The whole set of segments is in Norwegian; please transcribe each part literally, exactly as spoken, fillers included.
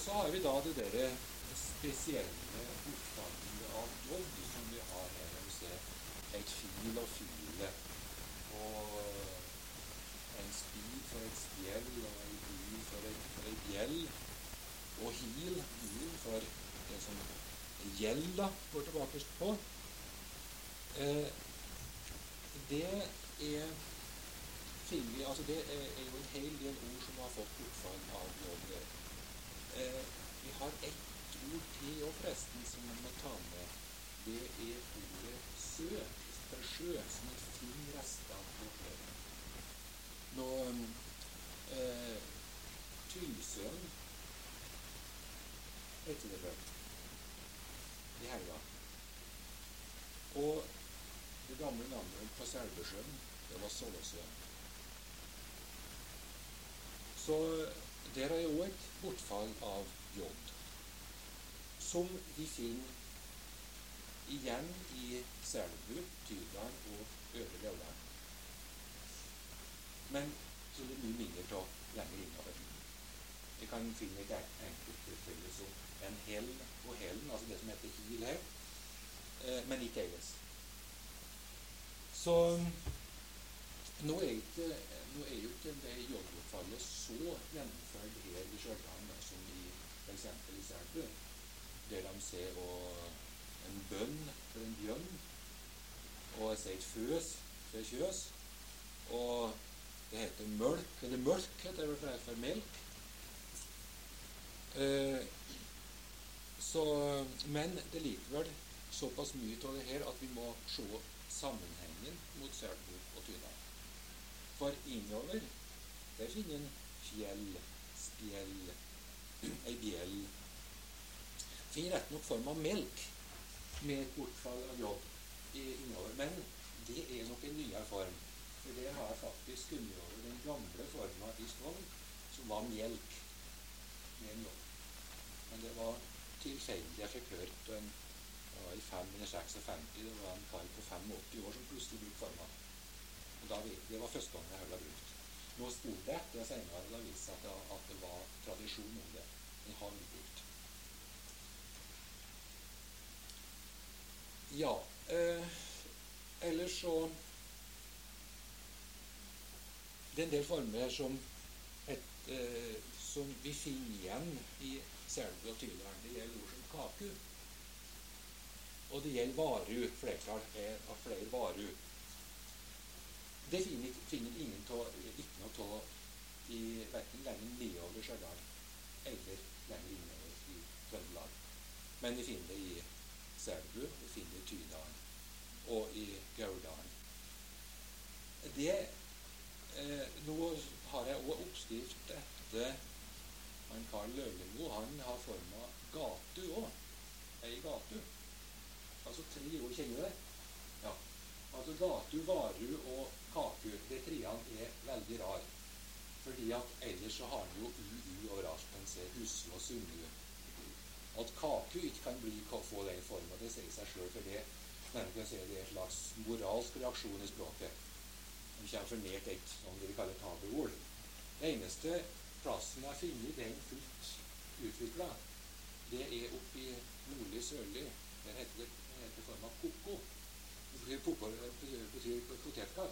så har vi da det der spesielle bortfallet av jobb som vi har her. Vi ser et fil og file, og en spid for et spjell, og en bil for et, for et gjell, og hil, hil for det som gjelda går tilbake på. Eh, det er finlig, altså det er, er jo en hel del ord som har fått bortfall av jobb. Eh, vi har ett ord til og forresten som man må ta med. Det er ordet sø, for sjø, som en fin resta på flere. Nå, eh, Tylsøen heter det vel i helga. Og det gamle navnet på Selbesjøen, det var Sollesøen. Så der er jo et bortfall av jod, som vi finner igjen i Selbu, Tydalen og Øvre Gauldalen. Men så er det mye mindre av lenger innover. Vi kan finne et enkelt tilfelle som en hell og hellen, altså det som heter hil her, men ikke ellers. Så nå er, ikke, nå er jo ikke det jobbbortfallet så gjennomført her i Stjørdal som i for eksempel i Selbu, der de ser en bønn for en bjørn, og jeg sier et føs for et kjøs, og det heter mølk, eller mølk heter det for melk. Eh, så, men det er likevel såpass mye av det her at vi må se sammenhengen mot Selbu og Tydal. For innover, der finner en fjell, spjell, ei bjell. Finner rett nok form av melk med et bortfall av jobb innover. Men det er nok en nyere form. For det har faktisk kunnet over den gamle formen i Skål, som var melk med en jobb. Men det var tilfeldig jeg fikk hørt en, ja, i fem eller seksogfemti, det var en kar på åttifem år som plutselig brukte formen. Og da, det var første gang jeg hørte det brukt. Nå spurte det etter, og senere det viste seg at, at det var tradisjon om det. Den har vi brukt. Ja, eh, ellers så det er en del former som, et, eh, som vi finner igjen i Selbu og Tydalen. Det gjelder ord som kaku. Og det gjelder varu, flertall av flere varu. Det finner, finner ingen tå, ikke noe av i hverken lenger nedover Stjørdal eller lenger innover i Trøndelag. Men vi finner det i Selbu, vi finner det i Tydalen og i Gauldalen. Det, eh, nå har jeg også oppskrift etter han Karl Løvlingmo. Han har formet gatu også. Ei gatu. Altså tre ord, kjenner du det? Ja. Altså gatu, varu og kaku, det treene er veldig rar. Fordi at ellers så har han jo u-u overalt. Man ser husle og sunne. At kaku ikke kan bli, få den formen, det sier seg selv for det. Men kan si det er en slags moralsk reaksjon i språket. Vi kommer for nært et, som det vi kaller tabuord. Det eneste plassen jeg har funnet den fullt utviklet, det er oppe i nordlig sørlig. Der heter det, det heter form av koko. Det betyr, betyr potetkak.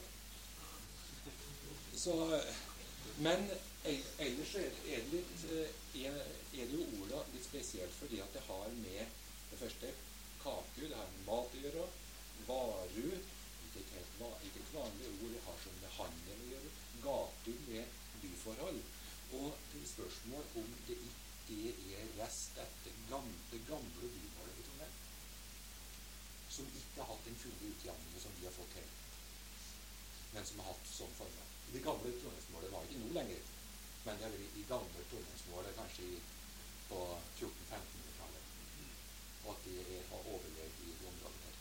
Så, men ellers er det, litt, er, er det jo ordet litt spesielt fordi at det har med det første kaku, det har med mat å gjøre, varu, ikke et, helt, ikke et vanlig ord, det har sånn med handel å gjøre, gatu med byforhold, og det er spørsmål om det ikke er rest etter gamle, det gamle bymålet i Trondheim, som ikke har hatt den fulle utjevningen som vi har fått her, men som har hatt sånn form. Det gamle Trondheimsmålet var ikke noe lenger, men det er i gamle Trondheimsmålet kanskje på fjorten-femtenhundretallet, og at det er, har overlevd i det området her.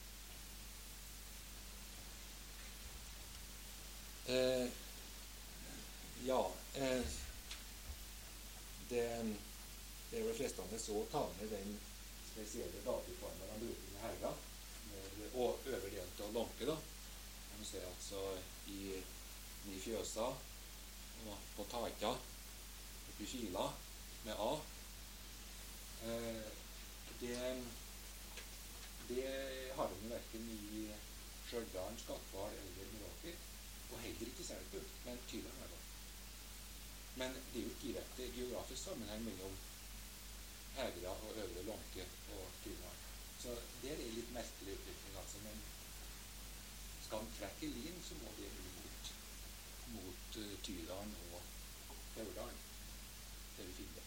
Eh, ja, eh, det, det er vel fristende så å ta med den spesielle dataformen man bruker med herga, og øverdelt og lonke da. Man ser altså i Ni Fjøsa og på Taika, oppi Kila med A, verken i Stjørdal, Skatval eller Meråker, og heller ikke Selbu, men Tydalen er det. Men det er jo ikke direkte geografisk sammenheng mellom Hegra og Øvre Lånke og Tydalen. Så det er litt merkelig utvikling, altså. Men skal man trekke lin, så må det bli mot, mot uh, Tydalen og Gauldalen. Det vi finner.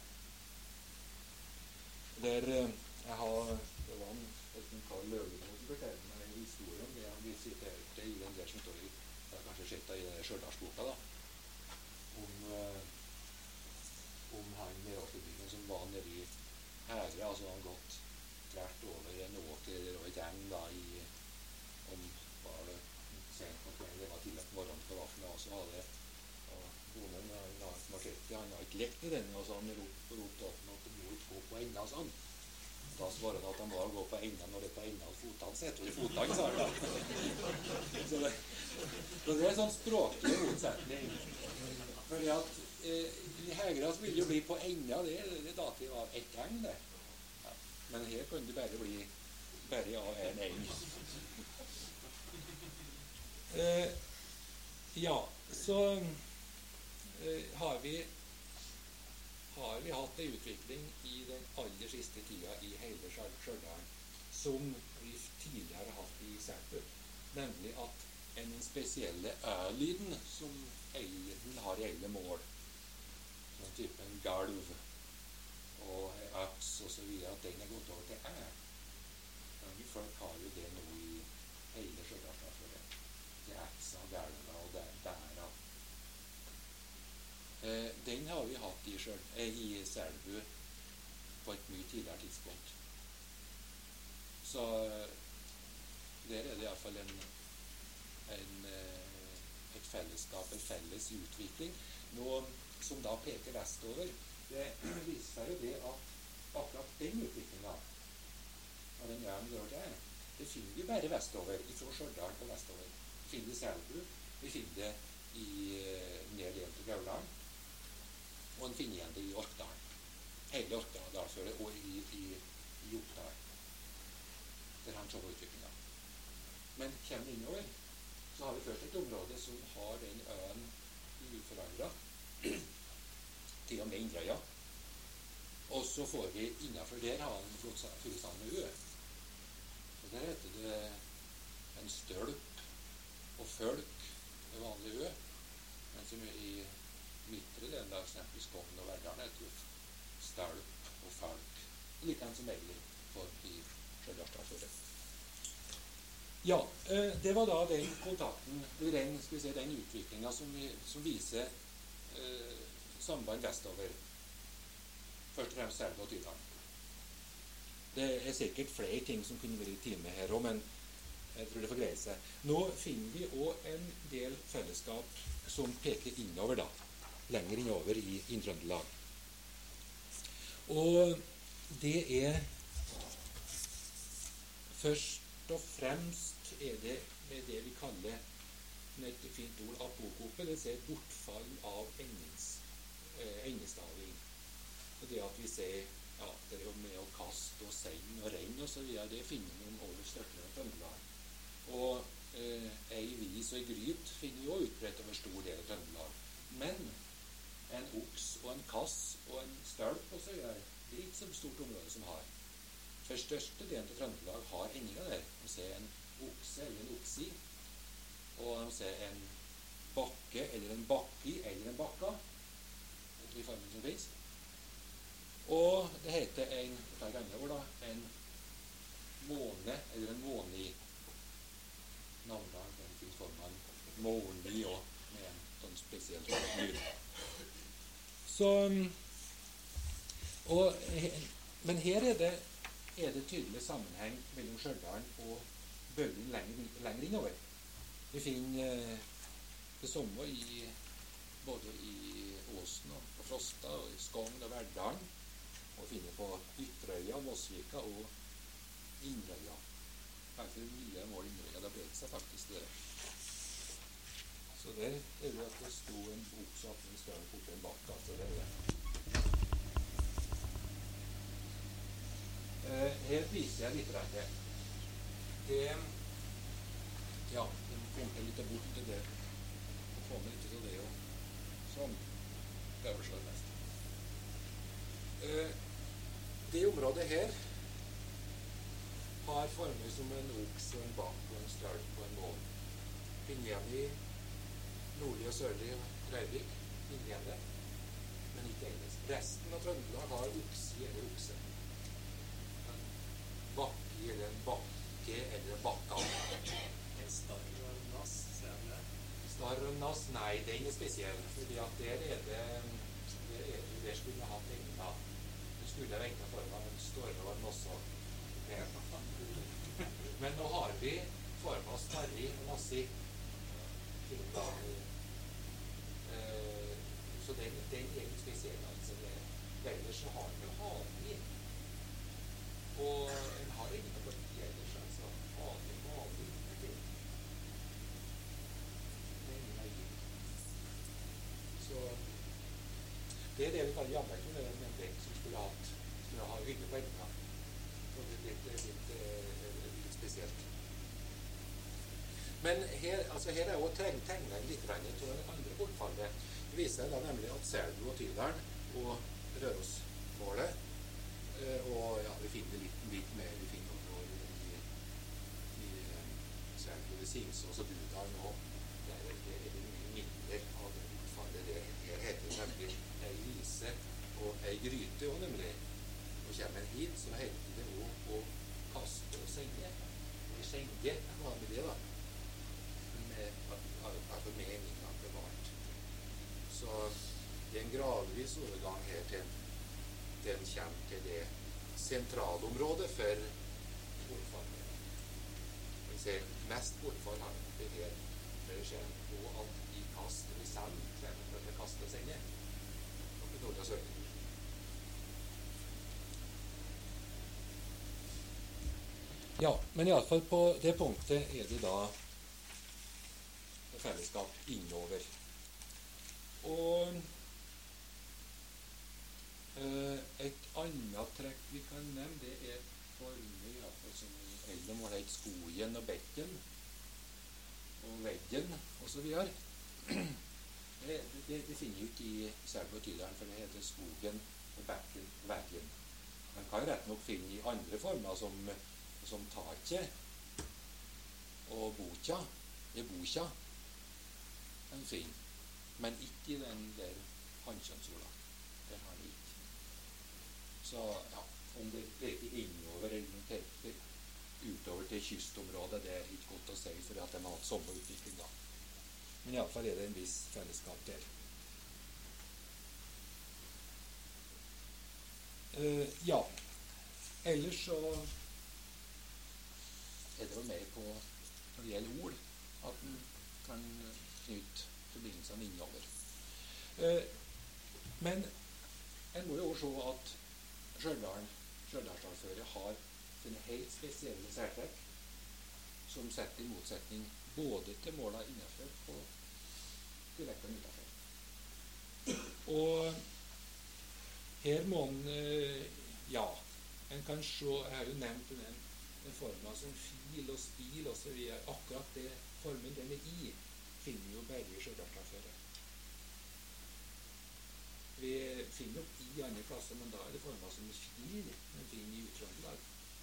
Der uh, jeg har, det var en, en Karl Løvemo som fortalte meg en historie om det han visiterte i den der som står i, det har kanskje sett i den Stjørdalsboka da, om, uh, om han Meråkerbyen som var nede i Hegra, altså han gått tvert over en åker og et eng da i, om var det sent på kvelden, det var tidlig på morgenen på vaffelen, og så hadde og bonden, han Marsetti, han har ikke lekt med denne, og så han ropte rop opp at det må ikke gå på enda sånn. Da svarer han at han bare går på enda når det er på enda av fotene sett, og i fotene, sa han. Så det, så det er sånn språklig motsetning. Fordi at eh, i Hegra så vil det jo bli på enda, det er dativ av ett eng, det. Ja. Men her kan det bare bli bare av en eng. Eh, ja, så eh, har vi har vi hatt en utvikling i den aller siste tida i hele Stjørdalen som vi tidligere har hatt i Selbu, nemlig at en spesielle ø-lyden som eieren har i alle mål, sånn typen galv og øks og så videre, at den er gått over til æ. Mange folk har jo det nå i hele Stjørdalen for det. Det er eksa, galva og bæra. Eh, den har vi hatt i, eh, i Selbu på et mye tidligere tidspunkt. Så der er det i hvert fall en, en, et fellesskap, en felles utvikling. Noe som da peker vestover. Det viser seg jo det at akkurat den utviklingen av den øen gjør det, det finner vi bare vestover, fra Stjørdal og vestover. Vi finner det i Selbu, vi finner det i ned igjen til Gauldalen, og en finner igjen det i Orkdal. Hele Orkdal, dalføret, og i, i, i Oppdal. Der har han så på utviklingen. Men kommer innover, så har vi først et område som har den øen uforandret, til og med Inderøya. Og så får vi innenfor der ha en Furustrand med ø. Og der heter det en stølp og følk, det vanlige ø. Men som i midtre delen av eksempel Skogn og Verdalen heter jo stølp og følk. Like enn som egentlig for i Stjørdalsfjordet. Ja, det var da den kontakten, den, skal vi se, den utviklingen som, vi, som viser eh, samband vestover. Først og fremst Selbu og Tydalen. Det er sikkert flere ting som kunne vært i time her også, men jeg tror det får greie seg. Nå finner vi også en del fellesskap som peker innover da, lenger innover i Inn-Trøndelag. Og det er først og fremst er det med det vi kaller med et fint ord apokope, det ser bortfall av endings, eh, endestaving. Og det at vi ser ja, det er jo med å kaste og send og regn og så videre, det finner vi om over Størtland og Trøndelag. Og eh, ei vis og ei gryt finner vi også utbredt over stor del av Trøndelag. Men en oks og en kass og en stølp og så videre, det er ikke så stort område som har. For største delen av Trøndelag har endinga der. Man ser en okse eller en oksi, og man ser en bakke eller en bakki eller en bakka, i formen som finnes. Og det heter en, ord, da, en måne eller en måni. Navnet den finnes formen måni og med en sånn spesiell lyd. Så, og, men her er det, er det tydelig sammenheng mellom Stjørdalen og Bølen lenger, lenger innover. Vi finner eh, det samme i, både i Åsen og på Frosta og i Skogn og Verdalen, og finner på Ytterøya, Mosvika og Inderøya. Kanskje mye mål Inderøya, det ble seg faktisk det. Så der er det at det sto en bok så at den større fort enn bak, altså det er det. Eh, her viser jeg litt rett det. Det Ja, de kommer litt bort til det. De kommer litt til det, og sånn. Det er vel så mest. Eh, det området her har formet som en oks og en bak og en stølp og en mål. Finner igjen i nordlig og sørlig Røyvik, finner igjen det, men ikke engelsk. Resten av Trøndelag har okse eller okse. En bakke eller en bakke eller en bakka. En starr og en nass, ser jeg det? Starr og nass, nei, den er spesiell, fordi at der er det, der er det, der skulle jeg hatt egnet. Du skulle ha egnet for meg en storre og en nosse. Men nå har vi for meg starri og nassi. Uh, så den, den er litt spesiell, altså. Ellers så har vi hani. Og en har ikke noe ellers, altså. Hani, hani, det er ingen eier. Så det er det vi kaller jammelken, det er en endring som skulle ha, skulle ha hygge på egnet. Og det er litt, litt, litt spesielt. Men her, altså her er jo tegnet litt av det andre bortfallet. Det viser seg da nemlig at Selbu og Tydalen og Rørosmålet, og ja, vi finner litt, litt mer, vi finner noe i, i Selbu, i Singsås og Budalen også. Det er, det er mye mindre av det bortfallet. Det her heter nemlig ei lise og ei gryte også nemlig. Og kommer en hit, så heter det også å kaste og senge. Eller skjenge, hva med det da? Altså meningen bevart. Så det er en gradvis overgang her til den kommer til det sentralområdet for bortfallet. Vi ser mest bortfall har det her, når det skjer på at i kast eller sand, kommer for å kaste og senge. Og på nord og sør. Ja, men i alle fall på det punktet er det da fellesskap innover. Og eh, et annet trekk vi kan nevne, det er former, i hvert fall som eldre må hete skogen og bekken og veggen og så videre. Det, det, det finner jo ikke i Selbu og Tydalen, for det heter skogen og bekken og veggen. Man kan rett nok finne i andre former som, som take og botja, i botja, en fin, men ikke i den der hannkjønnsola. Den har den ikke. Så ja, om det peker innover eller peker utover til kystområdet, det er ikke godt å si, for at de har hatt samme utvikling da. Men i alle fall er det en viss fellesskap der. Uh, ja, ellers så er det jo mer på når det gjelder ord, at den kan knytte forbindelsene innover. Eh, men en må jo også se at Stjørdalen, Stjørdalsdalsøret har sine helt spesielle særtrekk som setter i motsetning både til måla innenfor og dialektene utenfor. Og her må en, ja, en kan se, jeg har jo nevnt den, den formen som fil og spil og så videre, akkurat det formen den er i, finner jo bare i Stjørdalsdalsøret. Vi finner jo i andre plasser, men da er det formet som fil, men finner i Utrøndelag.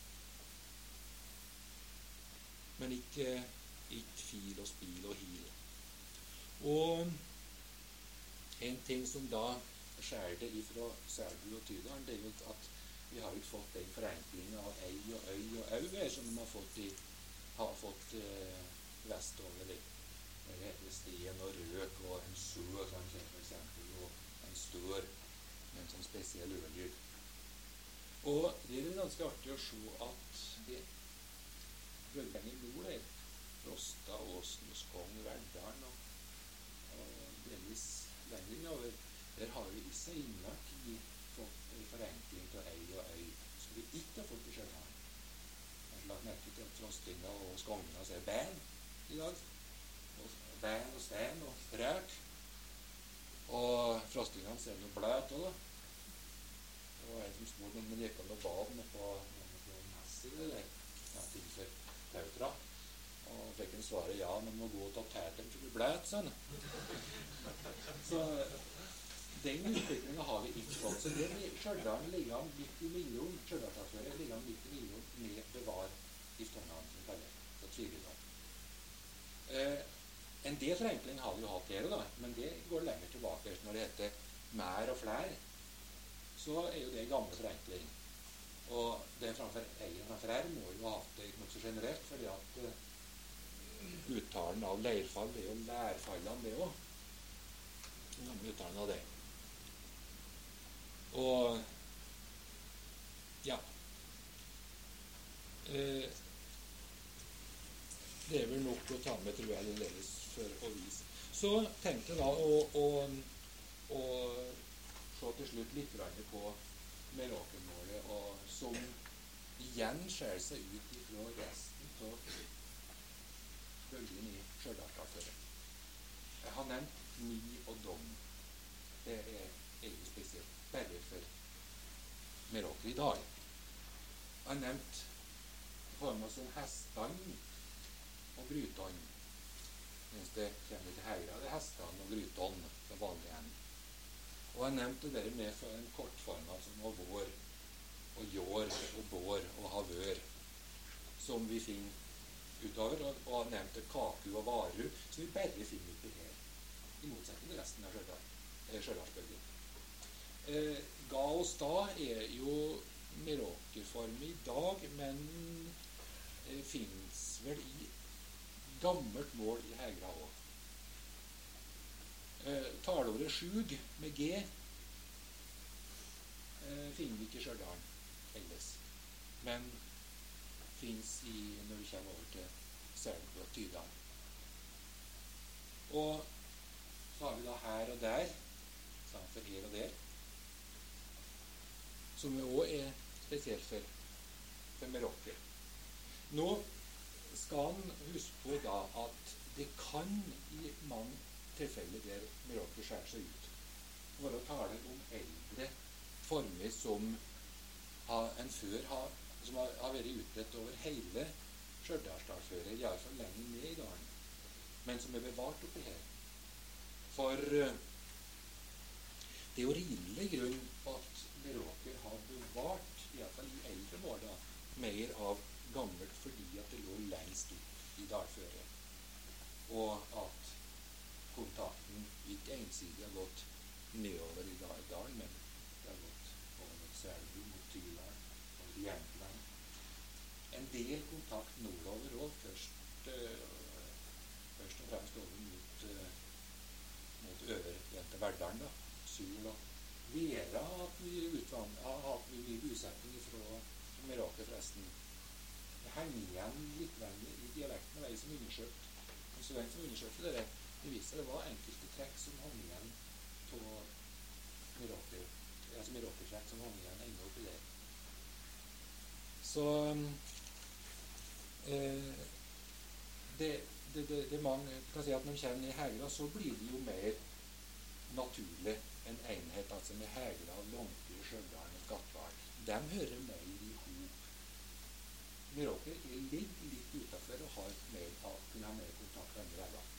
Men ikke, ikke fil og spil og hil. Og en ting som da skjærer det ifra Selbu og Tydalen, det er jo at vi har ikke fått den forenklingen av ei og øy og au her, som de har fått, i, har fått eh, vestover litt. Det heter sten og røk og en sø, sånn, for eksempel, og en stør med en sånn spesiell ølyd. Og det er ganske artig å se at det Rødbengen nord her, Frosta, Åsen, Skogn, Verdalen og, og delvis lenger innover, der har vi i senere tid fått en forenkling til ei og øy, som vi ikke har fått i Stjørdalen. Jeg har lagt merke til at Frostinga og Skogna ser bæn i dag. Og bæn og sten og røk. Og Frostingene ser noe bløt også da. Det var en som spurte om det gikk an å bade med på Messi eller ja, til for Tautra. Og fikk en som svarer ja, men må gå til tæten for du blæt, sånn. Så den utviklingen har vi ikke fått. Så den Stjørdal ligger han midt i millionen, Stjørdalsaktuelle ligger han midt i millionen med bevar giftåndene, som vi kaller det, så tviler da. Eh, en del forenkling har vi jo hatt her, da, men det går lenger tilbake. Når det heter mær og flær, så er jo det gammel forenkling. Og den framfor eieren framfor her må jo ha hatt det noe så generelt, fordi at uh, uttalen av leirfall, det er jo lærfallene, det også. Den gamle uttalen av det. Og ja eh, det er vel nok å ta med, tror jeg, det for å vise. Så tenkte jeg da å, å, å se til slutt litt på Meråkermålet, og som igjen skjer seg ut fra resten av bølgen i Stjørdalsaktuelle. Jeg har nevnt ni og dom. Det er egentlig spesielt bare for Meråker i dag. Jeg har nevnt former som hestene og grytene. Mens det kommer til høyre, det er hestene og grytene, det vanlige enn. Og jeg nevnte det der med for en kortforma som var vår, og jår, og bår, og havør, som vi finner utover, og, og jeg nevnte kaku og varu, som vi bare finner uti her, i motsetning til resten av Stjørdalsbølgen. Eh, ga oss da er jo Meråkerform i dag, men eh, finnes vel i gammelt mål i Hegra også. Eh, Talordet sjug med G eh, finner vi ikke i Stjørdal ellers, men finnes i, når vi kommer over til Selbu og Tydal. Og så har vi da her og der, sammen for her og der, som jo også er spesielt for, for Meråker. Nå skal man huske på da at det kan i mange tilfeller der Meråker skjærer seg ut, være å tale om eldre former som har, en før har, som har, har vært utbredt over hele Stjørdalsdalføret, i alle fall lenger ned i dalen, men som er bevart oppi her. For uh, det er jo rimelig grunn at Meråker har bevart, i alle fall i eldre mål da, mer av gammelt fordi at det lå lengst opp i dalføret, og at kontakten ikke ensidig har gått nedover i dalen, men det har gått over mot Selbu, mot Tydal, over Jämtland. En del kontakt nordover også, først, uh, først og fremst over mot, uh, mot øverjente Verdalen, da, Sul og Vera at vi utvand, har hatt mye bosetning fra Meråker forresten. Det henger igjen litt lenger i dialekten av ei som undersøkt. En student som undersøkte det, det viser det var enkelte trekk som hang igjen på Meråker, altså Meråker-trekk som hang igjen enda oppi det. Så eh, det, det, det, det mange kan si at når de kommer i Hegra, så blir det jo mer naturlig en enhet, altså med Hegra, Lånke, Stjørdal og Gattvard. De hører mer i hop. Meråker ligger litt utenfor og har mer, kunne ha mer kontakt med andre veier.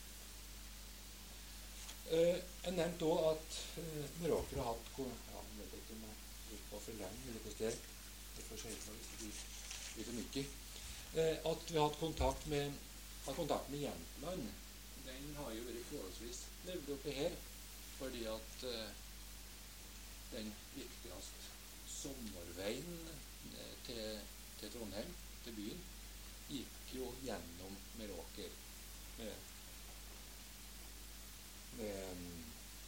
Uh, jeg nevnte også at uh, Meråker har hatt ja, jeg vet ikke om jeg gikk på for lenge eller hvordan det er. Det får se ut hvis det blir, blir for mye. Uh, at vi har hatt kontakt med, har kontakt med Jämtland. Den har jo vært forholdsvis levd oppi her. Fordi at uh, den viktigste sommerveien uh, til, til Trondheim, til byen, gikk jo gjennom Meråker. Med, med, um,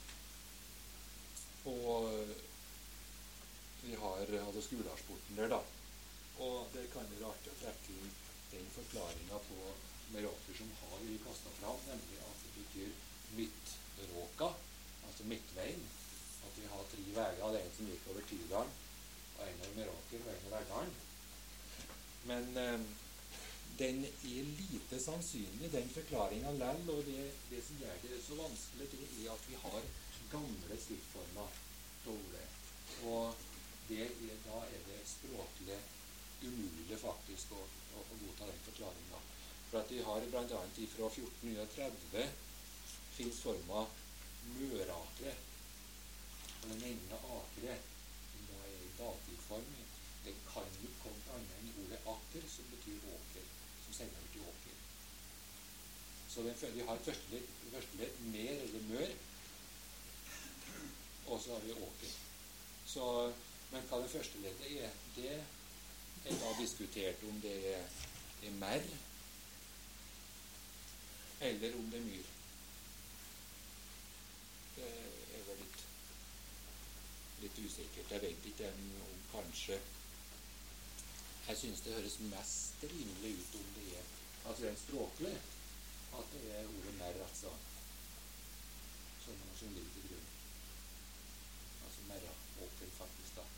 og vi har altså Skularsporten der, da. Og det kan være artig å trekke inn den forklaringen på Meråker som har vi kastet fram, nemlig at det betyr midtråka, altså midtveien, at vi har tre veier, det er en som gikk over Tydal, og en over Meråker, og en over Verdalen. Men eh, den er lite sannsynlig, den forklaringen lell, og det, det som gjør det så vanskelig, det er at vi har gamle skriftformer dårlig. Og det er, da er det språklig umulig faktisk å, å, å godta den forklaringen. For at de har blant annet fra fjorten tretti finnes forma mørakre. Og den ene akre, som da er i dativform, det kan jo komme annet enn ordet akker, som betyr åker, som sender over til åker. Så den, vi har et første ledd, første ledd mer eller mør, og så har vi åker. Så, men hva det første leddet er, det er da diskutert om det er, er merr, eller om det er myr. Det er vel litt, litt usikkert. Jeg vet ikke om, om kanskje Jeg synes det høres mest rimelig ut om det er altså en språklig at det er ordet merr, altså, som, som ligger til grunn. Altså merra åker, faktisk, da.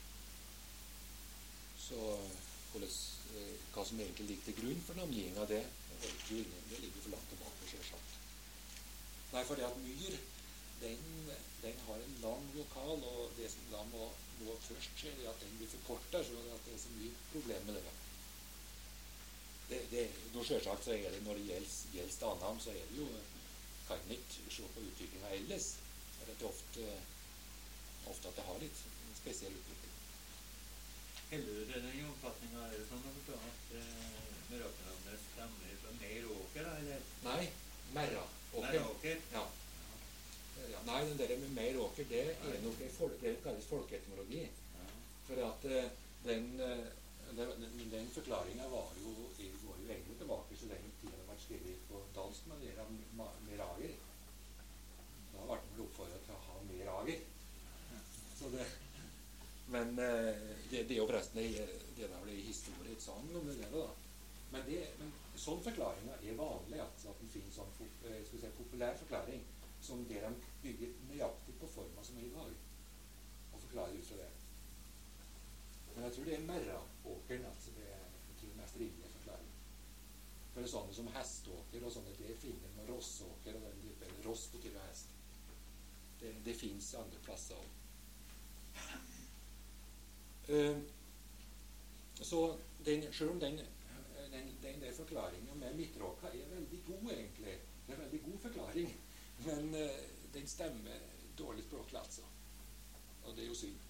Så hvordan, hva som egentlig ligger til grunn for navngivningen av det, det, jo ingen, det ligger for langt tilbake, selvsagt. Nei, fordi at myr, den, den har en lang vokal, og det som da må, må først skje, er at den blir forkortet, så at det er så mye problem med det. det, det nå selvsagt så er det, når det gjelder, gjelder stadnavn, så er det jo, kan en ikke se på utviklingen ellers. Det er ofte, ofte at det har litt spesiell utvikling. Heller du den oppfatningen, er det sånn å forstå at eh, mirakelnavnet stemmer fra Meiråker, eller? Nei, Merra. Merråker? Ja. Ja, nei, den der med Meiråker, det er nok en folk, det kalles folkeetymologi. Ja. For at uh, den, uh, den, den, den forklaringen var jo, går jo egentlig tilbake så lenge tiden har vært skrevet på dansk med det med merager. Da ble man oppfordret til å ha merager. Så det, men uh, det, det er jo forresten det, det er vel i historie et sang om det der, da. Men, det, men sånn forklaringen er vanlig, altså at den finnes sånn skal vi si, populær forklaring som det de bygger nøyaktig på forma som er i dag, og forklarer ut fra det. Men jeg tror det er merraåkeren, altså det er jeg tror det mest rimelige forklaring. For det er sånne som heståker og sånne, det finner man rossåker, og den type ross betyr hest. Det, det finnes andre plasser også. Uh, så den, selv om den, den, den der forklaringen med midtråka er veldig god egentlig, det er en veldig god forklaring, men uh, den stemmer dårlig språklig, altså. Og det er jo synd.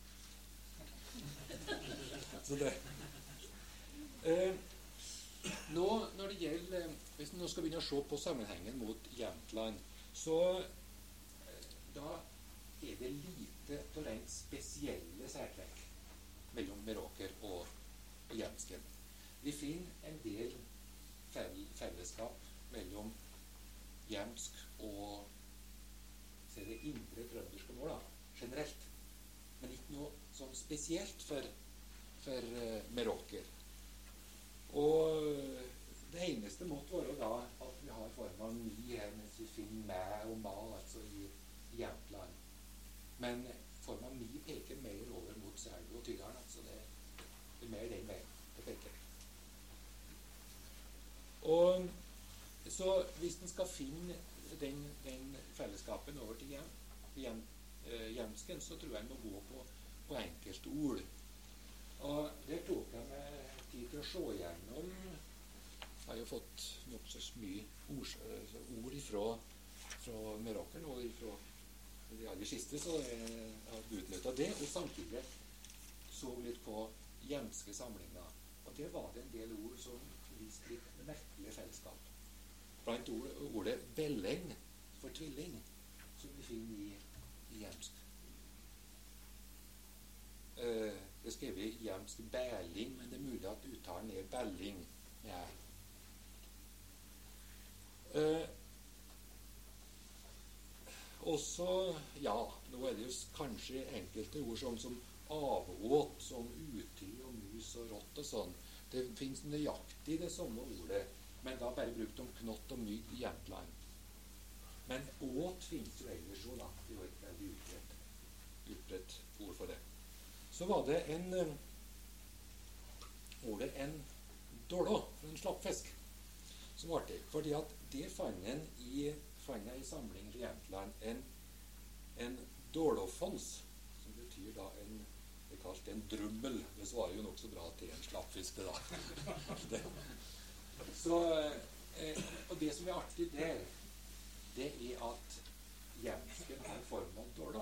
Så det uh, nå, når det gjelder hvis vi nå skal begynne å se på sammenhengen mot Jämtland, så uh, da er det lite av den spesielle særtrekk mellom Meråker og, og Jämtsken. Vi finner en del fell, fellesskap mellom jämtsk og så er det indre trønderske mål, da, generelt. Men ikke noe sånn spesielt for, for uh, Meråker. Og det eneste måtte være da at vi har form av mi her, mens vi finner mæ og ma, altså i Jämtland. Men form av mi peker mer over mot Selbu og Tydalen, altså det, det er mer den veien det peker. Og så hvis en skal finne den, den fellesskapen over til hjem, hjem, eh, Jämtsken, så tror jeg en må gå på, på enkelte ord. Og det tok jeg med tid til å se igjennom. Jeg har jo fått nok så mye ord, ord ifra, fra Meråker og ifra de aller siste, så jeg har utnyttet det, og samtidig så litt på jämtske samlinger. Og det var det en del ord som viste litt merkelige fellesskap. Blant ord, ordet beleng for tvilling, som vi finner i, i jämtsk. Uh, det skrev vi jämtsk bæling, men det er mulig at uttalen er belling. Ja. Uh, også, ja, nå er det jo kanskje enkelte ord sånn som avåt, som uty og mus og rått og sånn. Det finnes nøyaktig det samme ordet, men da bare brukt om knott og mygg i Jämtland. Men åt finnes jo ellers jo, da. Det er jo et veldig utbredt, utbredt ord for det. Så var det en uh, ordet en dårlå, for en slappfisk, som var artig. Fordi at det fant en i, fant jeg i samlingen til Jämtland en, en dårlåfons, som betyr da en, det kalles en drummel. Det svarer jo nok så bra til en slappfisk, det da. det. Så Eh, og det som er artig der, det er at jemsken har form av dårlig.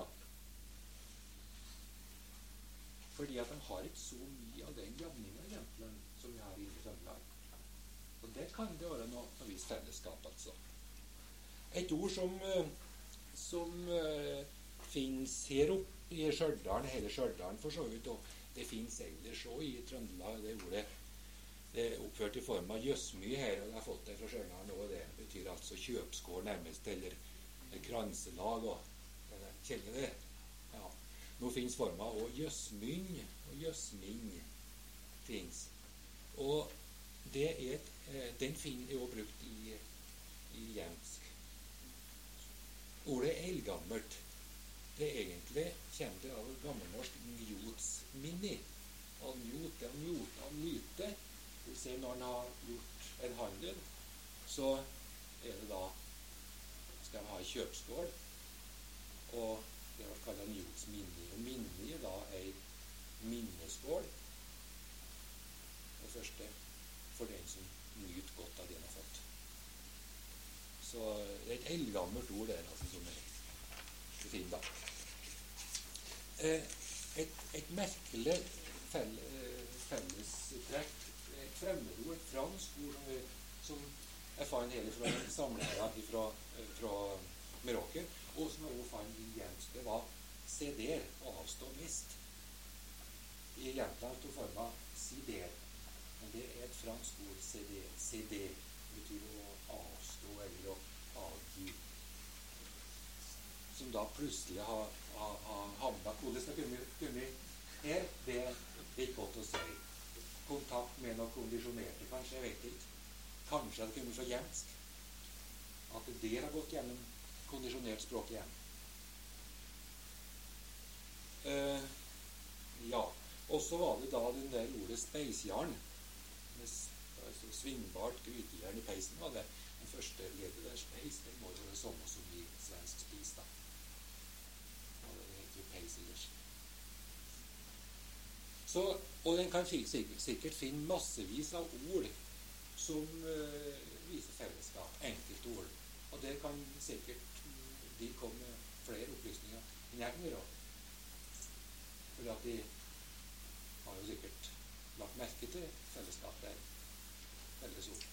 Fordi at de har ikke så mye av den jamningen egentlig som vi har inne i Trøndelag. Og det kan det være noe, noe vis fellesskap, altså. Et ord som, som uh, finnes her oppe i Stjørdalen, hele Stjørdalen for så vidt, og det finnes ellers også i Trøndelag, det ordet det er oppført i form av jøsmy her, og jeg har fått det fra Stjørdalen, og det betyr altså kjøpskår nærmest, eller kranselag, og kjenner det. Ja. Nå finnes forma og jøsmynn og jøsminn finnes. Og det er et, den finner er også brukt i, i jemsk. Ordet eldgammelt, det egentlig kommer det av gammelnorsk njotsminni. Og njot, det er njot, og nyte. Du ser når han har gjort en handel, så er det da skal vi ha en kjøpskål, og det var kallet njotsminni. Og minni er da ei minneskål. Det første for den som nyter godt av det han har fått. Så det er et eldgammelt ord der, altså, som er fint da. Eh, et, et merkelig fell, fellestrekk, et fremmedord, et fransk ord som jeg fant hele fra samlere fra, fra Meråker, og som jeg også fant i Jens, det var seder, avstå mist. I Jämtland tog forma sider, men det er et fransk ord, cd, cd, betyr å avstå eller å avgi, som da plutselig har, har, har havnet. Hvordan det kunne, kunne her, det er ikke godt å si. Kontakt med noe kondisjonerte, kanskje, jeg vet ikke. Kanskje det kunne fra jemsk. At det der har gått gjennom kondisjonert språk igjen. Eh, ja, og så var det da den der ordet speisjern. Altså svingbart grytejern i peisen var det. Den første leddet der, speis, det må jo være samme som i svensk spis da. Og det heter jo peis ellers. Så, og den kan sikkert, sikkert finne massevis av ord som uh, viser fellesskap, enkeltord. Og det kan sikkert de komme med flere opplysninger enn jeg kan gjøre. Fordi at de har jo sikkert lagt merke til fellesskap der. Felles ord.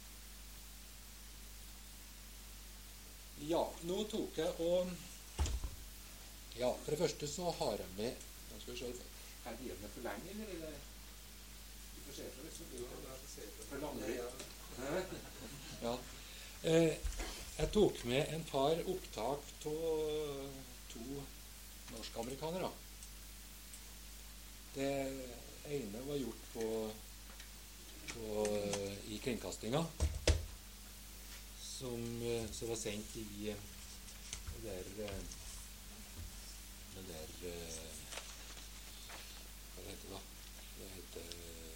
Ja, nå tok jeg og ja, for det første så har jeg med nå skal vi se, er det med for lenge, eller er det du får se for det, så du har for langere. Ja. Eh, jeg tok med en par opptak av to norsk-amerikanere. Det ene var gjort på, på i kringkastinga, som, som var sendt i det der det der hva det heter da? Det heter,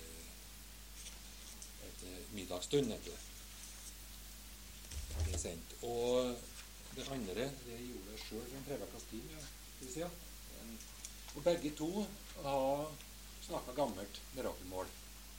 heter middagsstund, heter det. Det er sendt. Og det andre, det gjorde jeg selv fra en trevekast tid, ja, skal vi si, ja. Og begge to har snakket gammelt mirakelmål.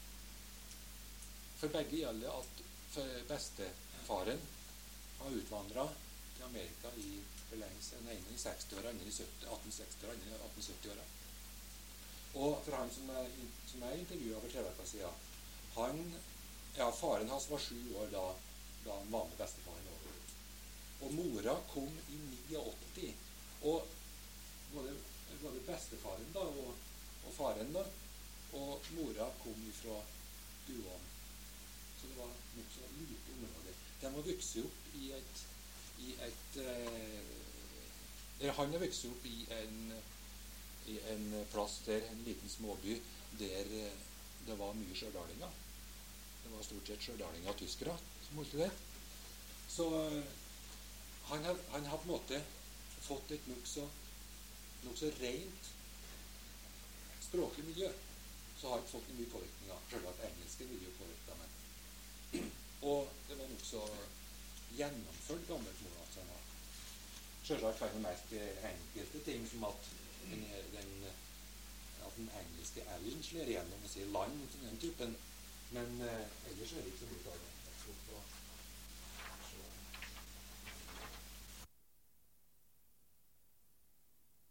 For begge gjelder at bestefaren har utvandret til Amerika i forlengelse, den ene i seksti-åra, den andre i atten seksti-åra, den andre i atten sytti-åra. Og for han som jeg, som jeg intervjuet for tre uker siden, han, ja, faren hans var sju år da, da han var med bestefaren over. Og mora kom i åttini, og både, både bestefaren da, og, og faren da, og mora kom fra Duan. Så det var nok så lite område. De har vokst opp i et, i et eh, der han har vokst opp i en, i en plass der, en liten småby, der eh, det var mye stjørdalinger. Det var stort sett stjørdalinger og tyskere som holdt det. Så eh, han, har, han har på en måte fått et nok så, nok så rent språklig miljø. Så har han fått mye påvirkninger. Selv at engelske miljø påvirket meg. Og det var nok så gjennomført gammelt mål at han har. Selvsagt kan man merke enkelte ting som at den, den, at den engelske L-en slår igjennom og sier land til den typen, men eh, ellers er det ikke så mye av det.